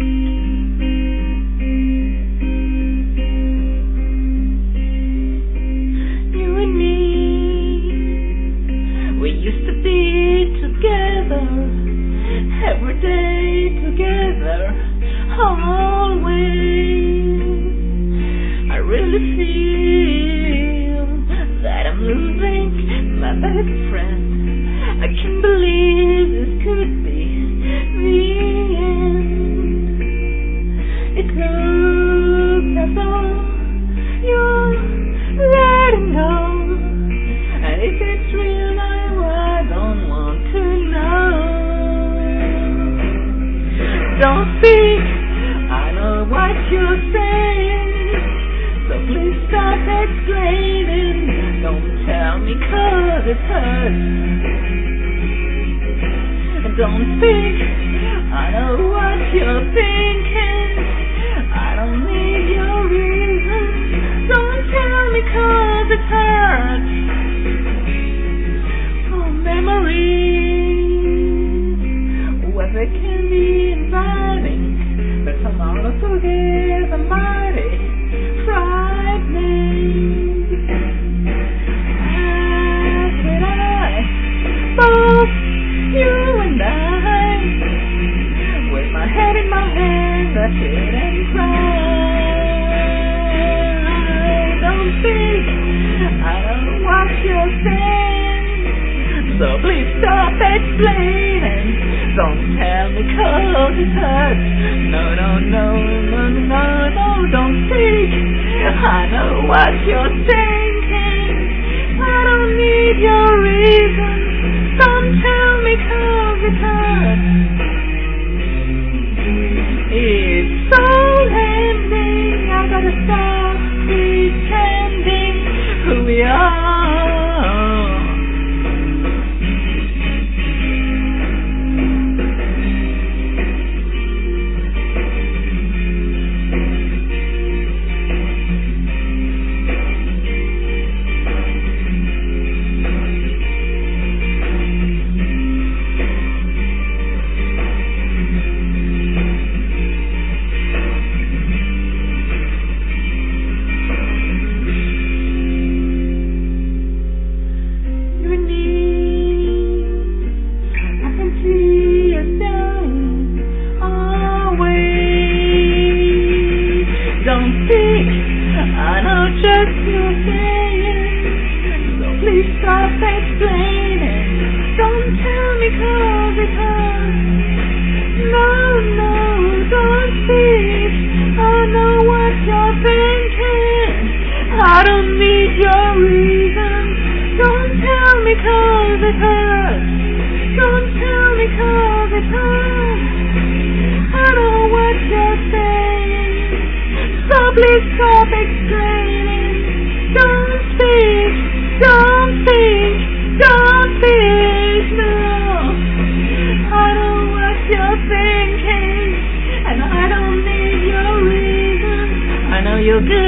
You and me, we used to be together, every day together, always. I really feel that I'm losing my best friend. I can't believe this could be the end. It looks as though you're letting go, and if it's real, I don't want to know. Don't speak, I know what you're saying, so please stop explaining. Don't tell me 'cause it hurts. Don't speak, I know what you're thinking, I don't need your reasons. Don't tell me 'cause it hurts. For memories, where they can be inviting, but tomorrow forget the mighty frightening. Both you and I, with my head in my hands, I sit and cry. Don't speak, I know what you're saying, so please stop explaining. Don't tell me 'cause it hurts. No, don't speak, I know what you're thinking, I don't need your reasons. Don't tell me 'cause it hurts. It's so ending, I gotta stop pretending who we are. Don't speak, I know just you're saying, so please stop explaining. Don't tell me 'cause it hurts. No, don't speak, I know what you're thinking, I don't need your reasons. Don't tell me 'cause it hurts. Don't tell me 'cause it hurts. I know what you're saying, so please stop explaining. Don't speak, don't speak, don't speak, no. I know what you're thinking, and I don't need your reasons. I know you're good.